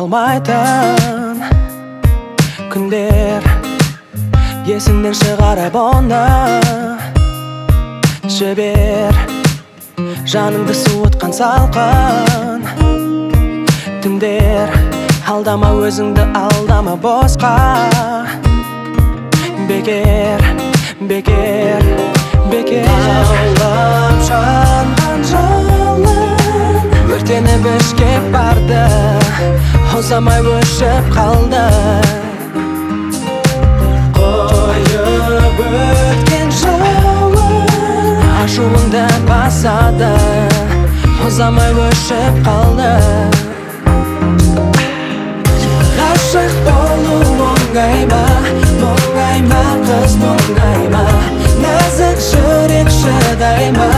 болмайтын күндер есіңнен шығарып оны жібер жаныңды суытқан салқын түндер алдама өзіңді алдама босқа бекер бекер бекер лаулап жанған жалын өртеніп өшкеп барды ұзамай өшіп қалды қойып өткен жауын ашуыңды басады ұзамай өшіп қалды ғашық болу оңай ма қыз мұңдай ма нәзік жүрек шыдай ма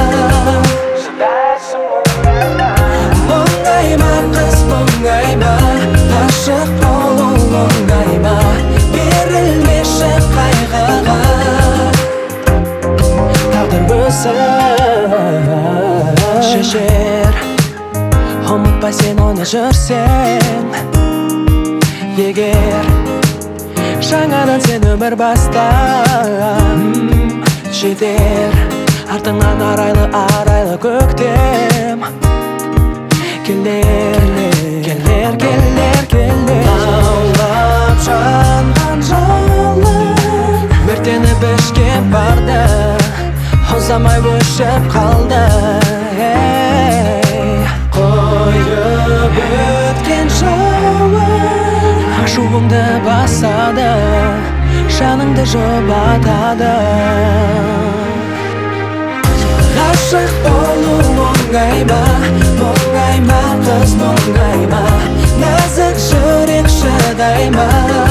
мұңай ма қыз мұңай ма ғашық болу оңай ма берілмеші қайғыға тағдыр өзі шешер ұмытпай сен оны жүрсең егер жаңадан сен өмір баста жетер артыңнан арайлы көктем келер келер келер келер лаулап жанған жалын өртеніп өшкеп барды ұзамай өшіп қалды қойып өткен жауын ашуыңды басады жаныңды жұбатады ғашық болу оңай ма қыз мұңай ма нәзік жүрек шыдай ма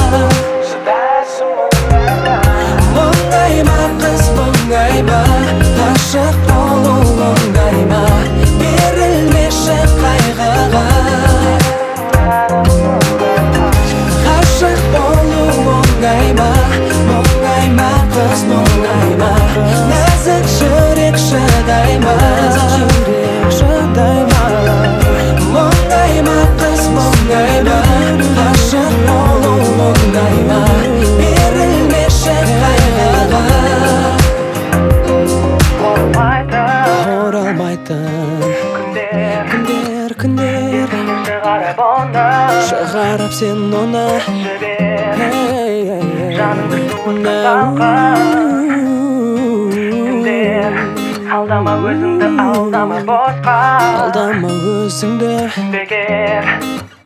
мұңай ма қыз мұңай ма ғашық болу оңай ма берілмеші қайғыға ғашық болу оңай ма қыз мұңай ма нәзік жүрек шыдай ма мұңай ма қыз мұңай ма ғашық болу оңай ма берілмеші қайғыға оралмайтын күндер шығарып сен оны жаныңды суытқан күндер алдама өзіңді алдама босқа алдама өзіңді бекер